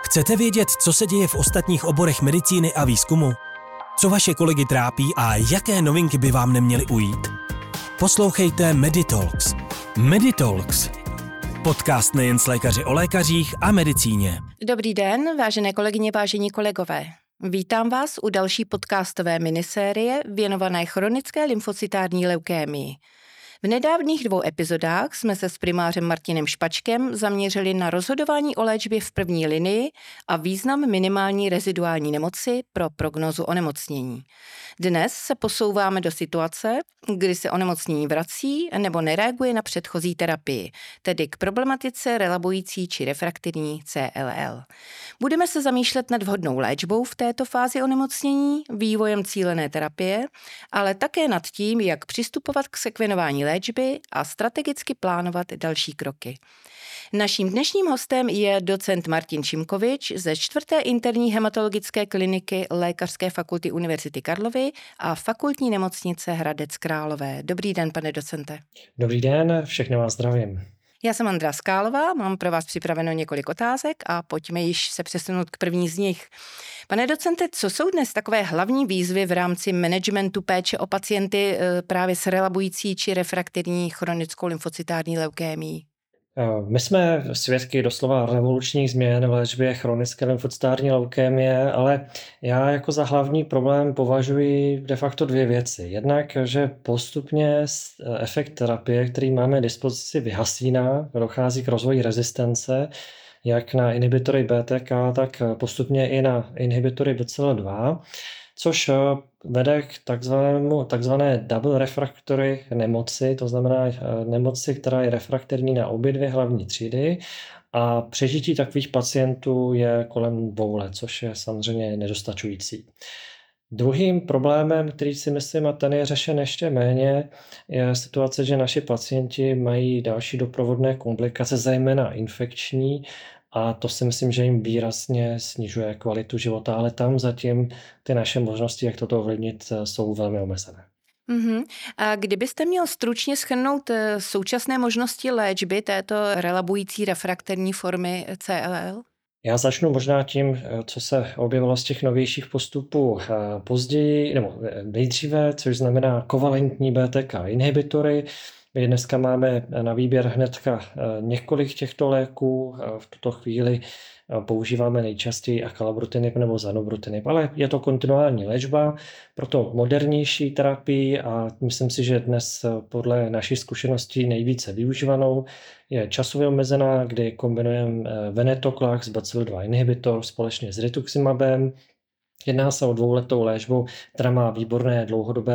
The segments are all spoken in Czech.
Chcete vědět, co se děje v ostatních oborech medicíny a výzkumu? Co vaše kolegy trápí a jaké novinky by vám neměly ujít? Poslouchejte Meditalks. Meditalks. Podcast nejen s lékaři o lékařích a medicíně. Dobrý den, vážené kolegyně, vážení kolegové. Vítám vás u další podcastové minisérie věnované chronické lymfocytární leukémii. V nedávných 2 epizodách jsme se s primářem Martinem Špačkem zaměřili na rozhodování o léčbě v první linii a význam minimální reziduální nemoci pro prognózu onemocnění. Dnes se posouváme do situace, kdy se onemocnění vrací nebo nereaguje na předchozí terapii, tedy k problematice relabující či refraktivní CLL. Budeme se zamýšlet nad vhodnou léčbou v této fázi onemocnění, vývojem cílené terapie, ale také nad tím, jak přistupovat k sekvenování léčby a strategicky plánovat další kroky. Naším dnešním hostem je docent Martin Šimkovič ze 4. interní hematologické kliniky Lékařské fakulty Univerzity Karlovy a Fakultní nemocnice Hradec Králové. Dobrý den, pane docente. Dobrý den, všechny vás zdravím. Já jsem Andrea Skálová, mám pro vás připraveno několik otázek a pojďme již se přesunout k první z nich. Pane docente, co jsou dnes takové hlavní výzvy v rámci managementu péče o pacienty právě s relabující či refraktivní chronickou lymfocytární leukémií? My jsme svědky doslova revolučních změn v léčbě chronické lymfocytární leukémie, ale já jako za hlavní problém považuji de facto 2 věci. Jednak, že postupně efekt terapie, který máme k dispozici, vyhasíná, dochází k rozvoji rezistence, jak na inhibitory BTK, tak postupně i na inhibitory BCL2, což vede k takzvané double refractory nemoci, to znamená nemoci, která je refraktorní na obě 2 hlavní třídy, a přežití takových pacientů je kolem 2 let, což je samozřejmě nedostačující. Druhým problémem, který si myslím, a ten je řešen ještě méně, je situace, že naši pacienti mají další doprovodné komplikace, zejména infekční, a to si myslím, že jim výrazně snižuje kvalitu života, ale tam zatím ty naše možnosti, jak toto ovlivnit, jsou velmi omezené. A kdybyste měl stručně shrnout současné možnosti léčby této relabující refraktorní formy CLL? Já začnu možná tím, co se objevilo z těch novějších postupů později, nebo nejdříve, což znamená kovalentní BTK inhibitory. My dneska máme na výběr hnedka několik těchto léků. V tuto chvíli používáme nejčastěji acalabrutinib nebo zanubrutinib, ale je to kontinuální léčba, proto modernější terapii a myslím si, že dnes podle našich zkušeností nejvíce využívanou je časově omezená, kdy kombinujeme venetoclax, BCL2 inhibitor společně s rituximabem. Jedná se o 2letou léčbu, která má výborné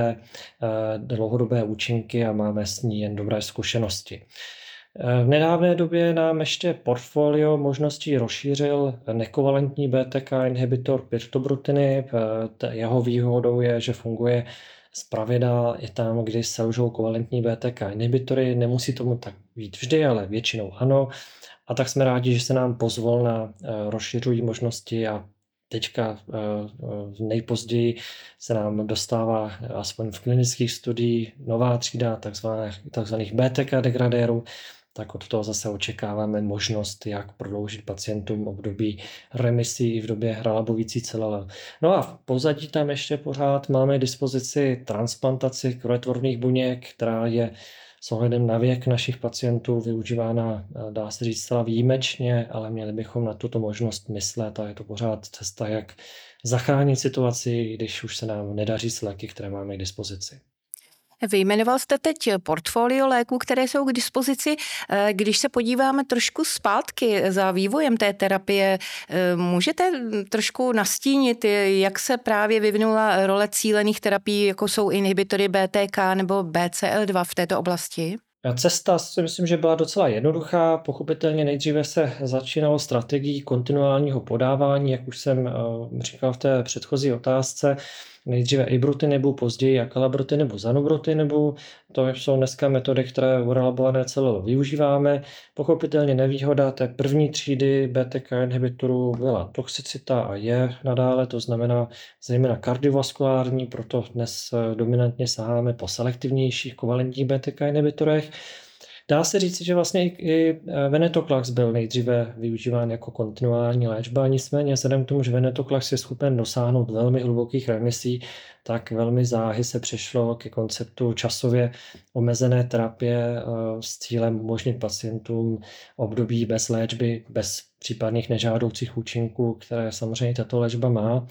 dlouhodobé účinky a máme s ní jen dobré zkušenosti. V nedávné době nám ještě portfolio možností rozšířil nekovalentní BTK inhibitor pirtobrutinib. Jeho výhodou je, že funguje zpravidla i tam, kdy selžou kovalentní BTK inhibitory. Nemusí tomu tak být vždy, ale většinou ano. A tak jsme rádi, že se nám pozvolna rozšiřují možnosti a teďka nejpozději se nám dostává aspoň v klinických studiích nová třída takzvaných BTK degradérů, tak od toho zase očekáváme možnost, jak prodloužit pacientům období remisí i v době relabující CLL. No a v pozadí tam ještě pořád máme k dispozici transplantaci krvetvorných buněk, která je s ohledem na věk našich pacientů využívána, dá se říct, zcela výjimečně, ale měli bychom na tuto možnost myslet a je to pořád cesta, jak zachránit situaci, když už se nám nedaří s léky, které máme k dispozici. Vyjmenoval jste teď portfolio léků, které jsou k dispozici. Když se podíváme trošku zpátky za vývojem té terapie, můžete trošku nastínit, jak se právě vyvinula role cílených terapií, jako jsou inhibitory BTK nebo BCL2 v této oblasti? Cesta si myslím, že byla docela jednoduchá. Pochopitelně nejdříve se začínalo strategií kontinuálního podávání, jak už jsem říkal v té předchozí otázce. Nejdříve ibrutinibu, později acalabrutinibu, zanubrutinibu. To jsou dneska metody, které u relabované CLL využíváme. Pochopitelně nevýhoda té první třídy BTK inhibitorů byla toxicita a je nadále, to znamená zejména kardiovaskulární, proto dnes dominantně saháme po selektivnějších kovalentních BTK inhibitorech. Dá se říct, že vlastně i venetoclax byl nejdříve využíván jako kontinuální léčba, nicméně vzhledem k tomu, že venetoclax je schopen dosáhnout velmi hlubokých remisí, tak velmi záhy se přešlo ke konceptu časově omezené terapie s cílem umožnit pacientům období bez léčby, bez případných nežádoucích účinků, které samozřejmě tato léčba má.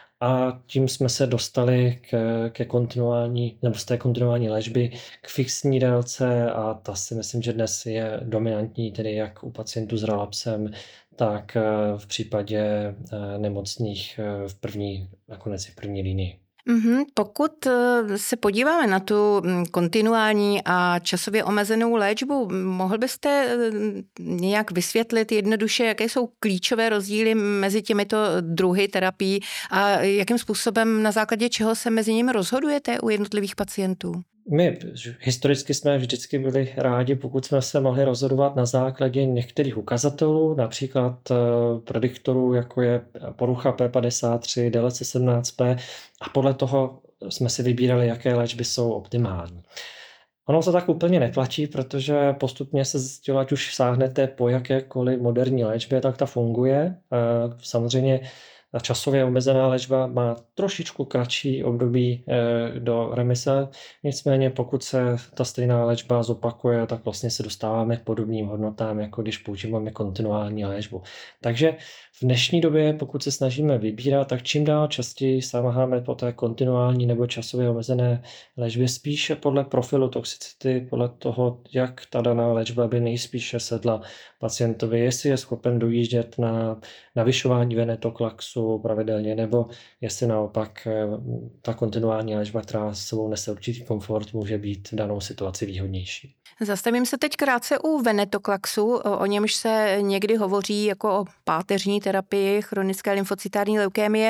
A tím jsme se dostali ke kontinuální, nebo z té kontinuální léčby k fixní délce a ta si myslím, že dnes je dominantní, tedy jak u pacientů s relapsem, tak v případě nemocných nakonec i v první linii. Pokud se podíváme na tu kontinuální a časově omezenou léčbu, mohl byste nějak vysvětlit jednoduše, jaké jsou klíčové rozdíly mezi těmito druhy terapií a jakým způsobem, na základě čeho se mezi nimi rozhodujete u jednotlivých pacientů? My historicky jsme vždycky byli rádi, pokud jsme se mohli rozhodovat na základě některých ukazatelů, například prediktorů, jako je porucha P53, délce 17P, a podle toho jsme si vybírali, jaké léčby jsou optimální. Ono to tak úplně neplatí, protože postupně se zjistilo, ať už sáhnete po jakékoliv moderní léčbě, tak ta funguje. Samozřejmě časově omezená léčba má trošičku kratší období do remise, nicméně pokud se ta stejná léčba zopakuje, tak vlastně se dostáváme k podobným hodnotám, jako když používáme kontinuální léčbu. Takže v dnešní době, pokud se snažíme vybírat, tak čím dál častěji saháme po té kontinuální nebo časově omezené léčbě spíše podle profilu toxicity, podle toho, jak ta daná léčba by nejspíše sedla pacientovi, jestli je schopen dojíždět na navyšování venetoclaxu pravidelně, nebo jestli naopak ta kontinuální léčba, která s sebou nese určitý komfort, může být v danou situaci výhodnější. Zastavím se teď krátce u venetoclaxu, o němž se někdy hovoří jako o páteřní terapii chronické lymfocytární leukémie.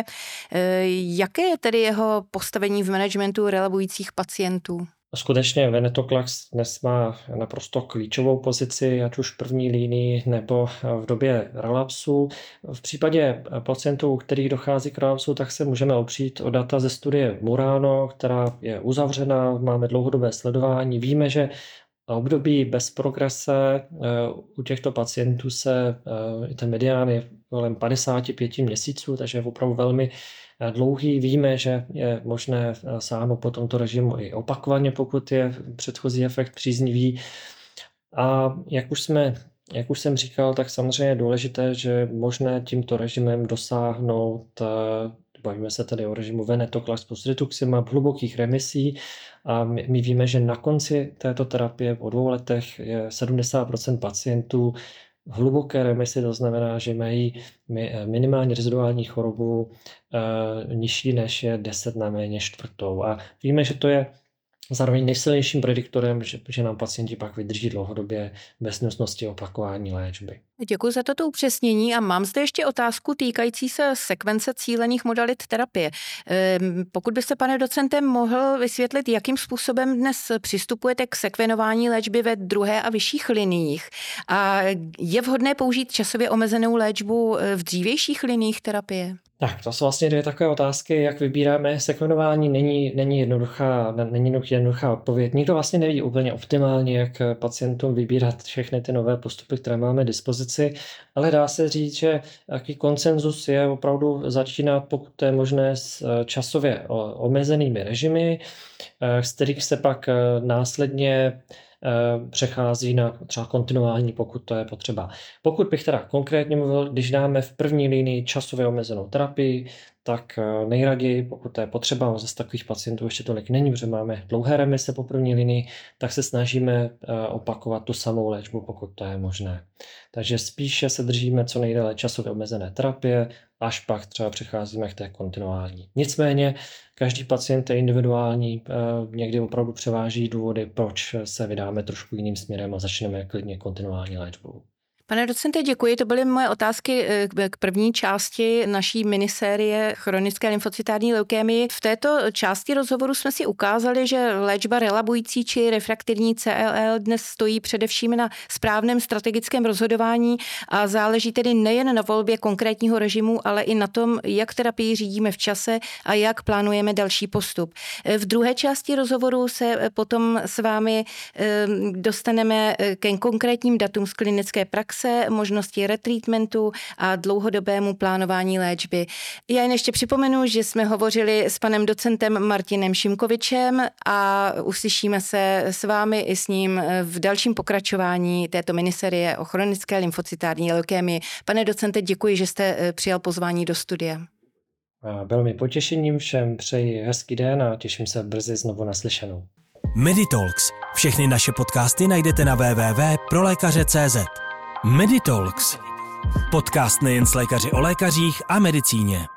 Jaké je tedy jeho postavení v managementu relevujících pacientů? Skutečně venetoclax dnes má naprosto klíčovou pozici, ať už v první línii nebo v době relapsu. V případě pacientů, u kterých dochází k relapsu, tak se můžeme opřít o data ze studie Murano, která je uzavřená, máme dlouhodobé sledování. Víme, že období bez progrese u těchto pacientů ten medián je kolem 55 měsíců, takže je opravdu velmi dlouhý. Víme, že je možné sáhnout po tomto režimu i opakovaně, pokud je předchozí efekt příznivý. A jak už jsem říkal, tak samozřejmě je důležité, že je možné tímto režimem dosáhnout, bavíme se tedy o režimu venetoclax plus rituximab, hlubokých remisí. A my víme, že na konci této terapie po 2 letech je 70% pacientů v hluboké remisi, to znamená, že mají minimální reziduální chorobu nižší než je 10 na méně čtvrtou. A víme, že to je zároveň nejsilnějším prediktorem, že nám pacienti pak vydrží dlouhodobě bez nutnosti opakování léčby. Děkuji za toto upřesnění a mám zde ještě otázku týkající se sekvence cílených modalit terapie. Pokud byste, pane docente, mohl vysvětlit, jakým způsobem dnes přistupujete k sekvenování léčby ve druhé a vyšších liniích a je vhodné použít časově omezenou léčbu v dřívějších liniích terapie? Tak, to jsou vlastně 2 takové otázky, jak vybíráme. Sekvenování není jednoduchá odpověď. Nikdo vlastně neví úplně optimálně, jak pacientům vybírat všechny ty nové postupy, které máme k dispozici, ale dá se říct, že jaký konsenzus je opravdu začínat, pokud to je možné, s časově omezenými režimy, z kterých se pak následně přechází na třeba kontinuální, pokud to je potřeba. Pokud bych teda konkrétně mluvil, když dáme v první linii časově omezenou terapii, tak nejraději, pokud to je potřeba, zase takových pacientů ještě tolik není, protože máme dlouhé remise po první linii, tak se snažíme opakovat tu samou léčbu, pokud to je možné. Takže spíše se držíme co nejdéle časově omezené terapie, až pak třeba přecházíme k té kontinuální. Nicméně každý pacient je individuální, někdy opravdu převáží důvody, proč se vydáme trošku jiným směrem a začneme klidně kontinuální léčbou. Pane docente, děkuji. To byly moje otázky k první části naší minisérie chronické lymfocytární leukémii. V této části rozhovoru jsme si ukázali, že léčba relabující či refraktivní CLL dnes stojí především na správném strategickém rozhodování a záleží tedy nejen na volbě konkrétního režimu, ale i na tom, jak terapii řídíme v čase a jak plánujeme další postup. V druhé části rozhovoru se potom s vámi dostaneme ke konkrétním datům z klinické praxe, možnosti retreatmentu a dlouhodobému plánování léčby. Já jen ještě připomenu, že jsme hovořili s panem docentem Martinem Šimkovičem a uslyšíme se s vámi i s ním v dalším pokračování této miniserie o chronické lymfocytární leukémii. Pane docente, děkuji, že jste přijal pozvání do studia. Bylo mi potěšením, všem přeji hezký den a těším se brzy znovu naslyšenou. Meditalks. Všechny naše podcasty najdete na www.prolékaře.cz. Meditalks. Podcast nejen s lékaři o lékařích a medicíně.